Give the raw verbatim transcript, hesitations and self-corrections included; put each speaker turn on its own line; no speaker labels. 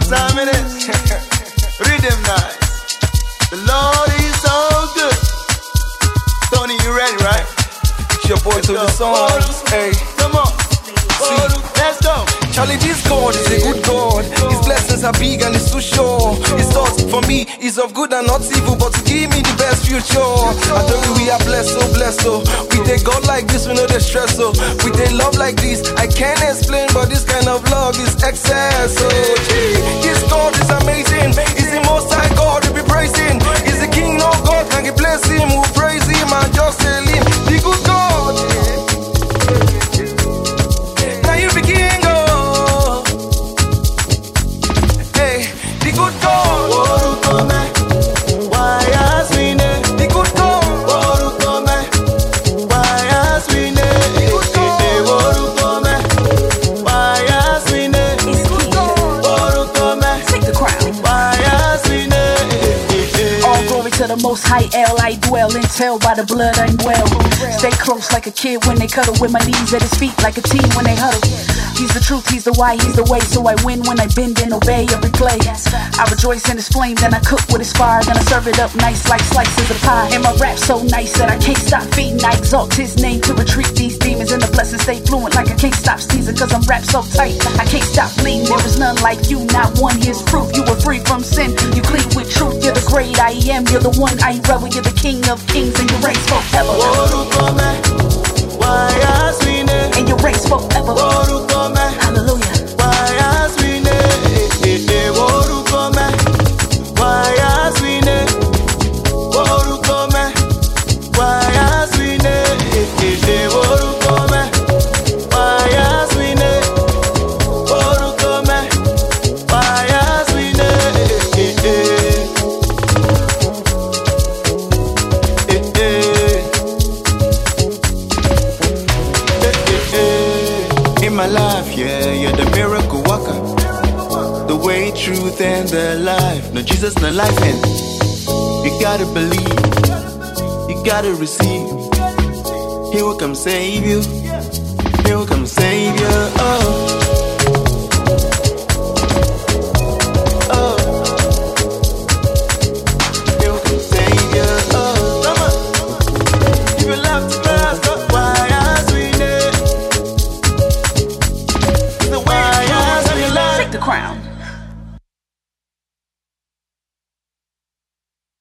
time it is. Rhythm nice. The Lord is so good. Tony, you ready, right?
It's your boy to the song. Hey,
come on. See, let's go.
Charlie, this God is a good God. His blessings are big and it's too sure. His thoughts for me is of good and not evil, but to give me the best future. I tell you we are blessed, so blessed, so with a God like this, we know the stress, so with a love like this, I can't explain, but this kind of love is excess. So gee, this God is amazing. He's the most high God to be praising. He's the King of God, can you bless him? Who praise him and just tell him, the good God. Now you be King.
To the most high L, I dwell and tell by the blood I'm well. Stay close like a kid when they cuddle, with my knees at his feet like a team when they huddle. He's the truth, he's the why, he's the way, so I win when I bend and obey every play. I rejoice in his flame, then I cook with his fire, then I serve it up nice like slices of pie. And my rap so nice that I can't stop feeding. I exalt his name to retreat these demons, and the blessings stay fluent like I can't stop sneezing, cause I'm wrapped so tight I can't stop bleeding. There is none like you, not one. Here's proof you were free from sin, you clean with truth. You're the great I am, you're the one I rebel. You're the king of kings and you reign forever. And you reign forever. Hallelujah.
My life, yeah, you're the miracle worker, the way, truth, and the life. No Jesus, no life, and you gotta believe, you gotta receive. He will come save you, he will come save you. Oh.